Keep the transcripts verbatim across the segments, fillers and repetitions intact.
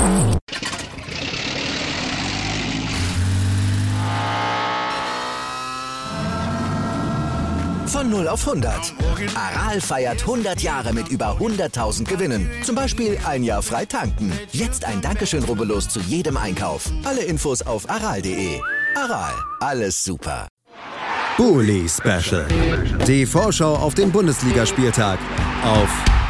Von null auf hundert. Aral feiert hundert Jahre mit über hunderttausend Gewinnen. Zum Beispiel ein Jahr frei tanken. Jetzt ein Dankeschön, rubbellos zu jedem Einkauf. Alle Infos auf aral punkt de. Aral, alles super. Bully Special. Die Vorschau auf den Bundesligaspieltag auf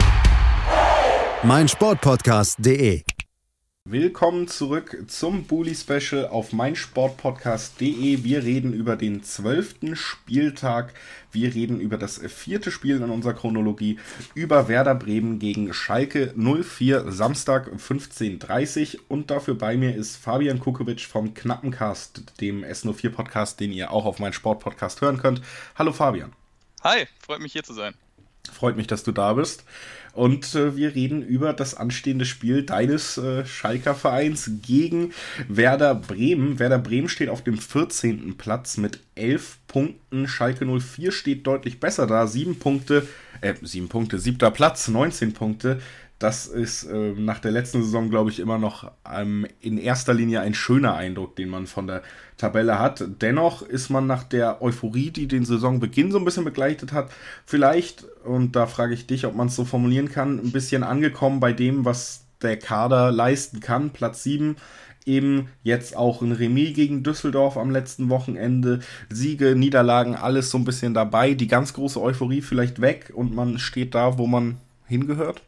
meinsportpodcast punkt de. Willkommen zurück zum Bully Special auf meinsportpodcast punkt de. Wir reden über den zwölften Spieltag. Wir reden über das vierte Spiel in unserer Chronologie, über Werder Bremen gegen Schalke null vier, Samstag fünfzehn Uhr dreißig. Und dafür bei mir ist Fabian Kukowitsch vom Knappencast, dem S null vier Podcast, den ihr auch auf meinsportpodcast hören könnt. Hallo Fabian. Hi, freut mich hier zu sein. Freut mich, dass du da bist. Und äh, wir reden über das anstehende Spiel deines äh, Schalker Vereins gegen Werder Bremen. Werder Bremen steht auf dem vierzehnten Platz mit elf Punkten. Schalke null vier steht deutlich besser da. Sieben Punkte, äh, sieben Punkte, siebter Platz, neunzehn Punkte. Das ist äh, nach der letzten Saison, glaube ich, immer noch ähm, in erster Linie ein schöner Eindruck, den man von der Tabelle hat. Dennoch ist man nach der Euphorie, die den Saisonbeginn so ein bisschen begleitet hat, vielleicht, und da frage ich dich, ob man es so formulieren kann, ein bisschen angekommen bei dem, was der Kader leisten kann. Platz sieben, eben jetzt auch ein Remis gegen Düsseldorf am letzten Wochenende. Siege, Niederlagen, alles so ein bisschen dabei. Die ganz große Euphorie vielleicht weg und man steht da, wo man hingehört.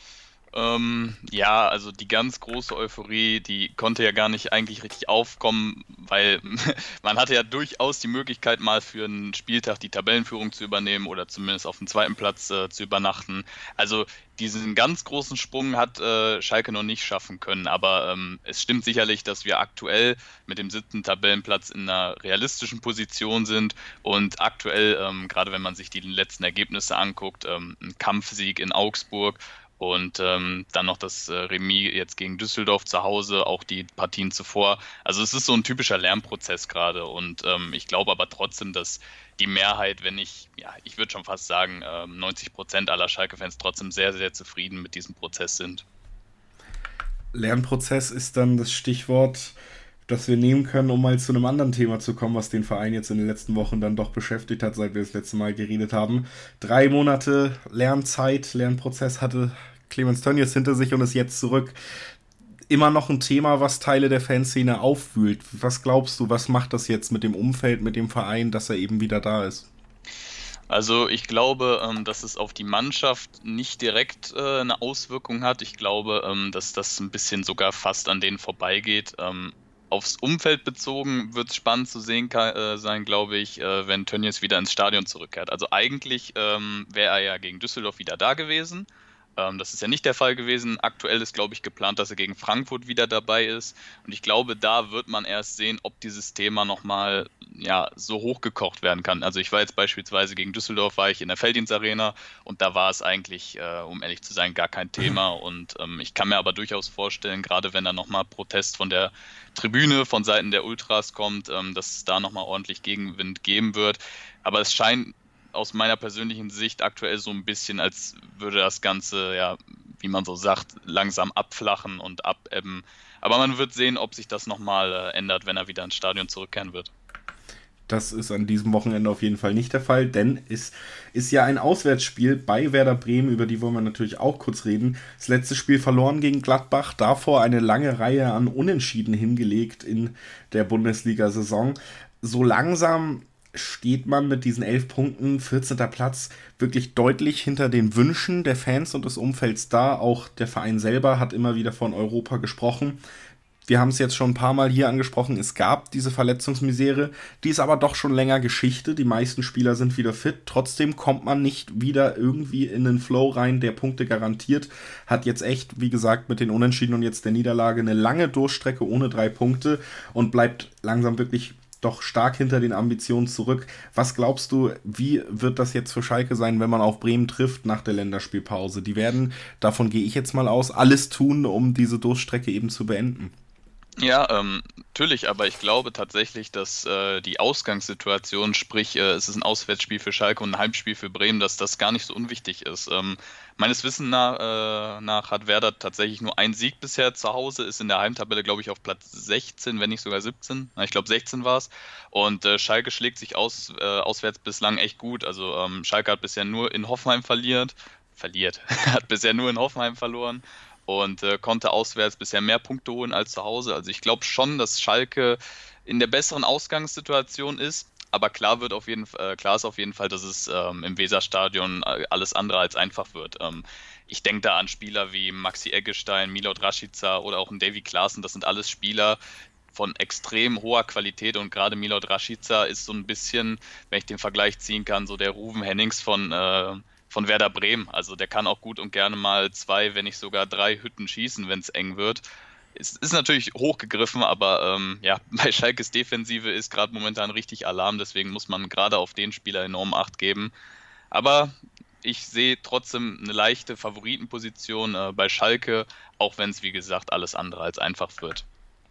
Ähm, ja, also die ganz große Euphorie, die konnte ja gar nicht eigentlich richtig aufkommen, weil man hatte ja durchaus die Möglichkeit, mal für einen Spieltag die Tabellenführung zu übernehmen oder zumindest auf dem zweiten Platz äh, zu übernachten. Also diesen ganz großen Sprung hat äh, Schalke noch nicht schaffen können, aber ähm, es stimmt sicherlich, dass wir aktuell mit dem siebten Tabellenplatz in einer realistischen Position sind und aktuell, ähm, gerade wenn man sich die letzten Ergebnisse anguckt, ähm, ein Kampfsieg in Augsburg, und ähm, dann noch das äh, Remis jetzt gegen Düsseldorf zu Hause, auch die Partien zuvor. Also es ist so ein typischer Lernprozess gerade und ähm, ich glaube aber trotzdem, dass die Mehrheit, wenn nicht, ja, ich würde schon fast sagen, äh, neunzig Prozent aller Schalke-Fans trotzdem sehr, sehr zufrieden mit diesem Prozess sind. Lernprozess ist dann das Stichwort, das wir nehmen können, um mal zu einem anderen Thema zu kommen, was den Verein jetzt in den letzten Wochen dann doch beschäftigt hat, seit wir das letzte Mal geredet haben. Drei Monate Lernzeit, Lernprozess hatte Clemens Tönnies hinter sich und ist jetzt zurück. Immer noch ein Thema, was Teile der Fanszene aufwühlt. Was glaubst du, was macht das jetzt mit dem Umfeld, mit dem Verein, dass er eben wieder da ist? Also ich glaube, dass es auf die Mannschaft nicht direkt eine Auswirkung hat. Ich glaube, dass das ein bisschen sogar fast an denen vorbeigeht. Aufs Umfeld bezogen wird es spannend zu sehen sein, glaube ich, wenn Tönnies wieder ins Stadion zurückkehrt. Also eigentlich wäre er ja gegen Düsseldorf wieder da gewesen. Das ist ja nicht der Fall gewesen. Aktuell ist, glaube ich, geplant, dass er gegen Frankfurt wieder dabei ist. Und ich glaube, da wird man erst sehen, ob dieses Thema nochmal ja, so hochgekocht werden kann. Also ich war jetzt beispielsweise gegen Düsseldorf, war ich in der Felddienst-Arena und da war es eigentlich, äh, um ehrlich zu sein, gar kein Thema. Und ähm, ich kann mir aber durchaus vorstellen, gerade wenn da nochmal Protest von der Tribüne, von Seiten der Ultras kommt, ähm, dass es da nochmal ordentlich Gegenwind geben wird. Aber es scheint aus meiner persönlichen Sicht aktuell so ein bisschen, als würde das Ganze, ja, wie man so sagt, langsam abflachen und abebben. Aber man wird sehen, ob sich das nochmal äh, ändert, wenn er wieder ins Stadion zurückkehren wird. Das ist an diesem Wochenende auf jeden Fall nicht der Fall, denn es ist ja ein Auswärtsspiel bei Werder Bremen, über die wollen wir natürlich auch kurz reden. Das letzte Spiel verloren gegen Gladbach, davor eine lange Reihe an Unentschieden hingelegt in der Bundesliga-Saison. So langsam steht man mit diesen elf Punkten, vierzehnter Platz, wirklich deutlich hinter den Wünschen der Fans und des Umfelds da. Auch der Verein selber hat immer wieder von Europa gesprochen. Wir haben es jetzt schon ein paar Mal hier angesprochen, es gab diese Verletzungsmisere, die ist aber doch schon länger Geschichte. Die meisten Spieler sind wieder fit, trotzdem kommt man nicht wieder irgendwie in den Flow rein, der Punkte garantiert. Hat jetzt echt, wie gesagt, mit den Unentschieden und jetzt der Niederlage eine lange Durchstrecke ohne drei Punkte und bleibt langsam wirklich doch stark hinter den Ambitionen zurück. Was glaubst du, wie wird das jetzt für Schalke sein, wenn man auf Bremen trifft nach der Länderspielpause? Die werden, davon gehe ich jetzt mal aus, alles tun, um diese Durchstrecke eben zu beenden. Ja, ähm, natürlich, aber ich glaube tatsächlich, dass äh, die Ausgangssituation, sprich, äh, es ist ein Auswärtsspiel für Schalke und ein Heimspiel für Bremen, dass das gar nicht so unwichtig ist. Ähm, meines Wissens nach, äh, nach hat Werder tatsächlich nur einen Sieg bisher zu Hause, ist in der Heimtabelle, glaube ich, auf Platz sechzehn, wenn nicht sogar siebzehn. Na, ich glaube, sechzehn war es. Und äh, Schalke schlägt sich aus, äh, auswärts bislang echt gut. Also ähm, Schalke hat bisher nur in Hoffenheim verliert, verliert, hat bisher nur in Hoffenheim verloren. Und äh, konnte auswärts bisher mehr Punkte holen als zu Hause. Also ich glaube schon, dass Schalke in der besseren Ausgangssituation ist. Aber klar wird auf jeden Fall, äh, klar ist auf jeden Fall, dass es ähm, im Weserstadion äh, alles andere als einfach wird. Ähm, ich denke da an Spieler wie Maxi Eggestein, Milot Rashica oder auch ein Davy Klaassen. Das sind alles Spieler von extrem hoher Qualität, und gerade Milot Rashica ist so ein bisschen, wenn ich den Vergleich ziehen kann, so der Ruven Hennings von äh, von Werder Bremen. Also der kann auch gut und gerne mal zwei, wenn nicht sogar drei Hütten schießen, wenn es eng wird. Es ist natürlich hochgegriffen, aber ähm, ja, bei Schalkes Defensive ist gerade momentan richtig Alarm, deswegen muss man gerade auf den Spieler enorm Acht geben. Aber ich sehe trotzdem eine leichte Favoritenposition äh, bei Schalke, auch wenn es, wie gesagt, alles andere als einfach wird.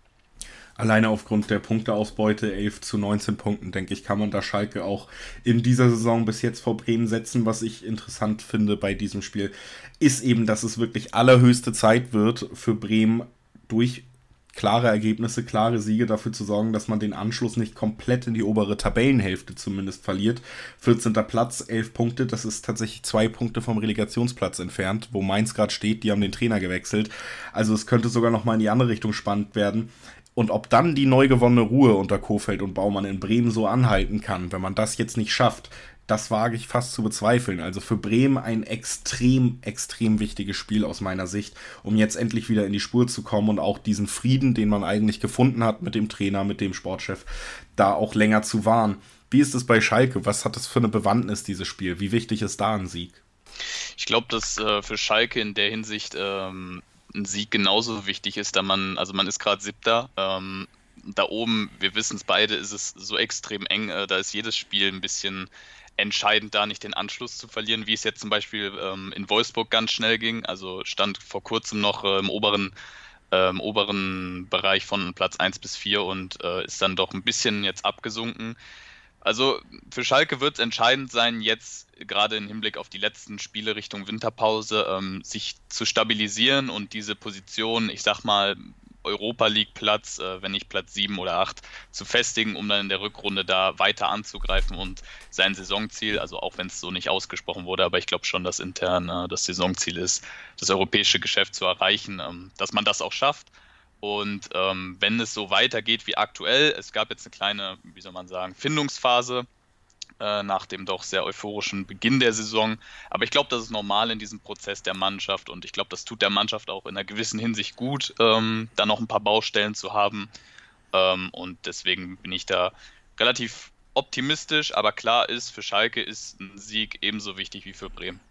Alleine aufgrund der Punkteausbeute, elf zu neunzehn Punkten, denke ich, kann man da Schalke auch in dieser Saison bis jetzt vor Bremen setzen. Was ich interessant finde bei diesem Spiel, ist eben, dass es wirklich allerhöchste Zeit wird für Bremen, durch klare Ergebnisse, klare Siege dafür zu sorgen, dass man den Anschluss nicht komplett in die obere Tabellenhälfte zumindest verliert. vierzehnter Platz, elf Punkte, das ist tatsächlich zwei Punkte vom Relegationsplatz entfernt, wo Mainz gerade steht, die haben den Trainer gewechselt. Also es könnte sogar nochmal in die andere Richtung spannend werden. Und ob dann die neu gewonnene Ruhe unter Kohfeldt und Baumann in Bremen so anhalten kann, wenn man das jetzt nicht schafft, das wage ich fast zu bezweifeln. Also für Bremen ein extrem, extrem wichtiges Spiel aus meiner Sicht, um jetzt endlich wieder in die Spur zu kommen und auch diesen Frieden, den man eigentlich gefunden hat mit dem Trainer, mit dem Sportchef, da auch länger zu wahren. Wie ist es bei Schalke? Was hat das für eine Bewandtnis, dieses Spiel? Wie wichtig ist da ein Sieg? Ich glaube, dass äh, für Schalke in der Hinsicht ähm, ein Sieg genauso wichtig ist, da man, also man ist gerade Siebter, ähm, da oben, wir wissen es beide, ist es so extrem eng, äh, da ist jedes Spiel ein bisschen entscheidend, da nicht den Anschluss zu verlieren, wie es jetzt zum Beispiel ähm, in Wolfsburg ganz schnell ging, also stand vor kurzem noch äh, im oberen, äh, im oberen Bereich von Platz eins bis vier und äh, ist dann doch ein bisschen jetzt abgesunken. Also für Schalke wird es entscheidend sein, jetzt gerade im Hinblick auf die letzten Spiele Richtung Winterpause, ähm, sich zu stabilisieren und diese Position, ich sag mal, Europa League Platz, äh, wenn nicht Platz sieben oder acht, zu festigen, um dann in der Rückrunde da weiter anzugreifen und sein Saisonziel, also auch wenn es so nicht ausgesprochen wurde, aber ich glaube schon, dass intern äh, das Saisonziel ist, das europäische Geschäft zu erreichen, ähm, dass man das auch schafft. Und ähm, wenn es so weitergeht wie aktuell, es gab jetzt eine kleine, wie soll man sagen, Findungsphase äh, nach dem doch sehr euphorischen Beginn der Saison. Aber ich glaube, das ist normal in diesem Prozess der Mannschaft und ich glaube, das tut der Mannschaft auch in einer gewissen Hinsicht gut, ähm, da noch ein paar Baustellen zu haben. Ähm, und deswegen bin ich da relativ optimistisch, aber klar ist, für Schalke ist ein Sieg ebenso wichtig wie für Bremen.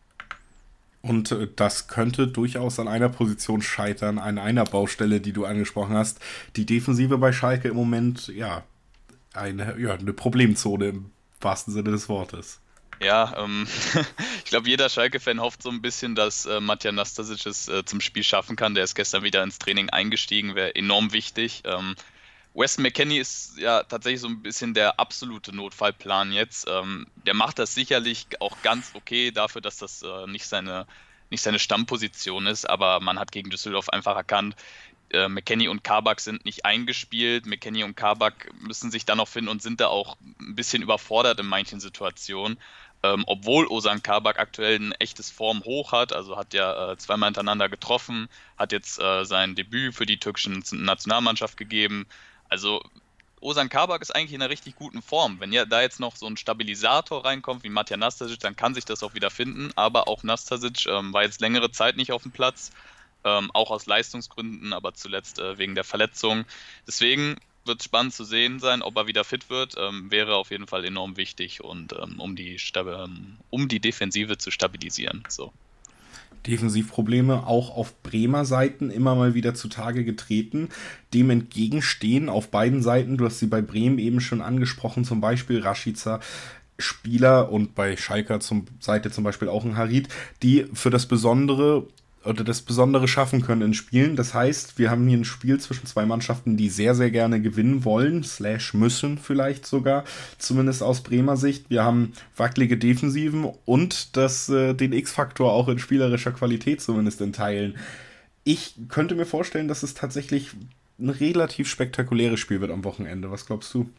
Und äh, das könnte durchaus an einer Position scheitern, an einer Baustelle, die du angesprochen hast. Die Defensive bei Schalke im Moment, ja, eine, ja, eine Problemzone im wahrsten Sinne des Wortes. Ja, ähm, ich glaube, jeder Schalke-Fan hofft so ein bisschen, dass äh, Matija Nastasic es äh, zum Spiel schaffen kann. Der ist gestern wieder ins Training eingestiegen, wäre enorm wichtig. Ähm, Weston McKennie ist ja tatsächlich so ein bisschen der absolute Notfallplan jetzt. Ähm, der macht das sicherlich auch ganz okay dafür, dass das äh, nicht seine, nicht seine Stammposition ist, aber man hat gegen Düsseldorf einfach erkannt, äh, McKennie und Kabak sind nicht eingespielt. McKennie und Kabak müssen sich da noch finden und sind da auch ein bisschen überfordert in manchen Situationen. Ähm, obwohl Ozan Kabak aktuell ein echtes Form hoch hat, also hat ja äh, zweimal hintereinander getroffen, hat jetzt äh, sein Debüt für die türkische Nationalmannschaft gegeben. Also Ozan Kabak ist eigentlich in einer richtig guten Form. Wenn ja da jetzt noch so ein Stabilisator reinkommt wie Matija Nastasic, dann kann sich das auch wieder finden. Aber auch Nastasic ähm, war jetzt längere Zeit nicht auf dem Platz, ähm, auch aus Leistungsgründen, aber zuletzt äh, wegen der Verletzung. Deswegen wird es spannend zu sehen sein, ob er wieder fit wird. Ähm, wäre auf jeden Fall enorm wichtig und ähm, um die Stab- um die Defensive zu stabilisieren. So. Defensivprobleme auch auf Bremer Seiten immer mal wieder zutage getreten. Dem entgegenstehen auf beiden Seiten, du hast sie bei Bremen eben schon angesprochen, zum Beispiel Rashica, Spieler und bei Schalker zum Seite zum Beispiel auch ein Harit, die für das besondere oder das Besondere schaffen können in Spielen. Das heißt, wir haben hier ein Spiel zwischen zwei Mannschaften, die sehr, sehr gerne gewinnen wollen, slash müssen vielleicht sogar, zumindest aus Bremer Sicht. Wir haben wackelige Defensiven und das, äh, den X-Faktor auch in spielerischer Qualität zumindest in Teilen. Ich könnte mir vorstellen, dass es tatsächlich ein relativ spektakuläres Spiel wird am Wochenende. Was glaubst du?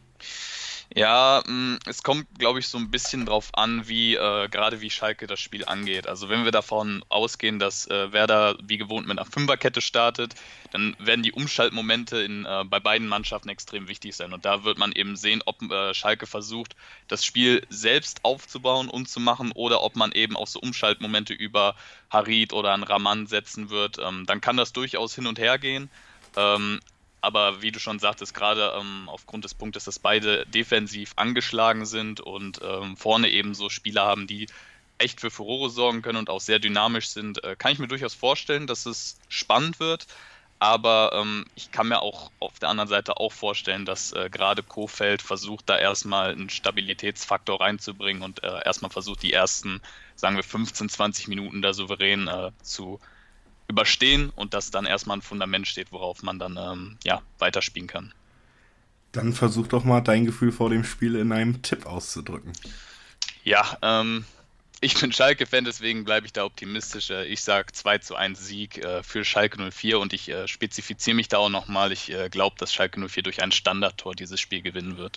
Ja, mh, es kommt, glaube ich, so ein bisschen drauf an, wie äh, gerade wie Schalke das Spiel angeht. Also wenn wir davon ausgehen, dass äh, Werder wie gewohnt mit einer Fünferkette startet, dann werden die Umschaltmomente in, äh, bei beiden Mannschaften extrem wichtig sein. Und da wird man eben sehen, ob äh, Schalke versucht, das Spiel selbst aufzubauen und zu machen oder ob man eben auf so Umschaltmomente über Harit oder einen Raman setzen wird. Ähm, dann kann das durchaus hin und her gehen. Ähm, Aber wie du schon sagtest, gerade ähm, aufgrund des Punktes, dass beide defensiv angeschlagen sind und ähm, vorne eben so Spieler haben, die echt für Furore sorgen können und auch sehr dynamisch sind, äh, kann ich mir durchaus vorstellen, dass es spannend wird. Aber ähm, ich kann mir auch auf der anderen Seite auch vorstellen, dass äh, gerade Kohfeldt versucht, da erstmal einen Stabilitätsfaktor reinzubringen und äh, erstmal versucht, die ersten, sagen wir, fünfzehn, zwanzig Minuten da souverän äh, zu überstehen und dass dann erstmal ein Fundament steht, worauf man dann ähm, ja, weiterspielen kann. Dann versuch doch mal dein Gefühl vor dem Spiel in einem Tipp auszudrücken. Ja, ähm, ich bin Schalke-Fan, deswegen bleibe ich da optimistisch. Ich sage zwei zu eins Sieg äh, für Schalke null vier und ich äh, spezifiziere mich da auch nochmal. Ich äh, glaube, dass Schalke null vier durch ein Standardtor dieses Spiel gewinnen wird.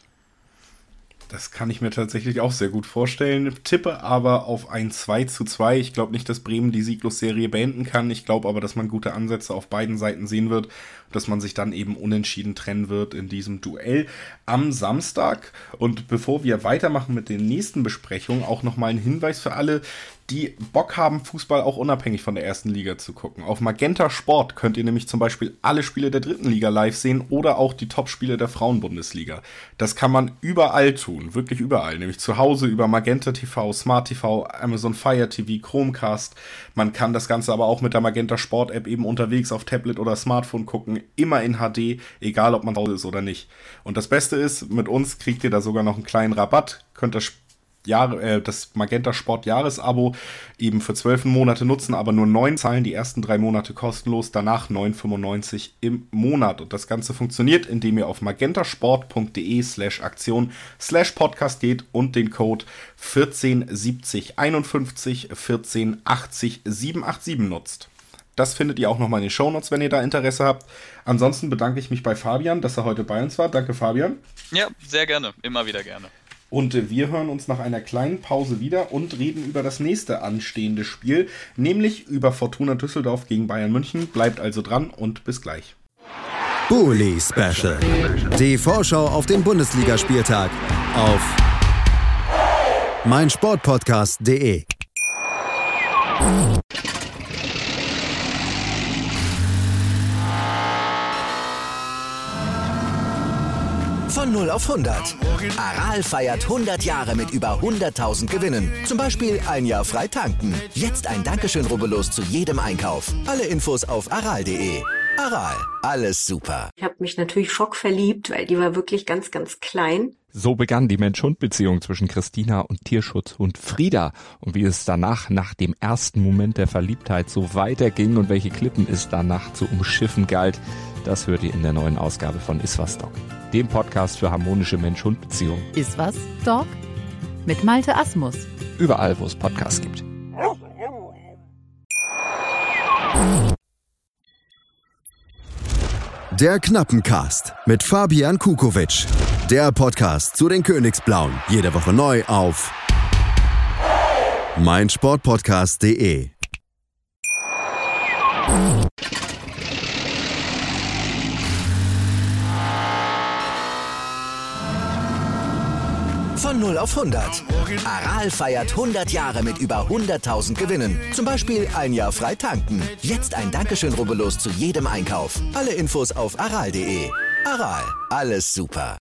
Das kann ich mir tatsächlich auch sehr gut vorstellen. Tippe aber auf ein zwei zu zwei. Ich glaube nicht, dass Bremen die Sieglosserie beenden kann. Ich glaube aber, dass man gute Ansätze auf beiden Seiten sehen wird. Dass man sich dann eben unentschieden trennen wird in diesem Duell am Samstag. Und bevor wir weitermachen mit den nächsten Besprechungen, auch nochmal ein Hinweis für alle, die Bock haben, Fußball auch unabhängig von der ersten Liga zu gucken. Auf Magenta Sport könnt ihr nämlich zum Beispiel alle Spiele der dritten Liga live sehen oder auch die Top-Spiele der Frauenbundesliga. Das kann man überall tun, wirklich überall, nämlich zu Hause über Magenta T V, Smart T V, Amazon Fire T V, Chromecast. Man kann das Ganze aber auch mit der Magenta Sport App eben unterwegs auf Tablet oder Smartphone gucken, immer in H D, egal ob man zu Hause ist oder nicht. Und das Beste ist, mit uns kriegt ihr da sogar noch einen kleinen Rabatt, könnt das Jahre, äh, das Magenta Sport Jahresabo eben für zwölf Monate nutzen, aber nur neun zahlen, die ersten drei Monate kostenlos, danach neun fünfundneunzig im Monat. Und das Ganze funktioniert, indem ihr auf magentasport.de slash Aktion slash Podcast geht und den Code vierzehn siebzig einundfünfzig vierzehn achtzig siebenhundertsiebenundachtzig nutzt. Das findet ihr auch nochmal in den Shownotes, wenn ihr da Interesse habt. Ansonsten bedanke ich mich bei Fabian, dass er heute bei uns war. Danke, Fabian. Ja, sehr gerne. Immer wieder gerne. Und wir hören uns nach einer kleinen Pause wieder und reden über das nächste anstehende Spiel, nämlich über Fortuna Düsseldorf gegen Bayern München. Bleibt also dran und bis gleich. Bully Special. Die Vorschau auf den Bundesligaspieltag auf meinsportpodcast punkt de. Von null auf hundert. Aral feiert hundert Jahre mit über hunderttausend Gewinnen. Zum Beispiel ein Jahr frei tanken. Jetzt ein Dankeschön, rubbellos zu jedem Einkauf. Alle Infos auf aral punkt de. Aral, alles super. Ich habe mich natürlich schockverliebt, weil die war wirklich ganz, ganz klein. So begann die Mensch-Hund-Beziehung zwischen Christina und Tierschutzhund Frieda. Und wie es danach, nach dem ersten Moment der Verliebtheit, so weiterging und welche Klippen es danach zu umschiffen galt, das hört ihr in der neuen Ausgabe von Iswas Dog, dem Podcast für harmonische Mensch-Hund-Beziehungen. Iswas Dog mit Malte Asmus. Überall, wo es Podcasts gibt. Der Knappencast mit Fabian Kukowitsch. Der Podcast zu den Königsblauen. Jede Woche neu auf meinsportpodcast punkt de. Von null auf hundert. Aral feiert hundert Jahre mit über hunderttausend Gewinnen. Zum Beispiel ein Jahr frei tanken. Jetzt ein Dankeschön, rubbellos zu jedem Einkauf. Alle Infos auf aral punkt de. Aral, alles super.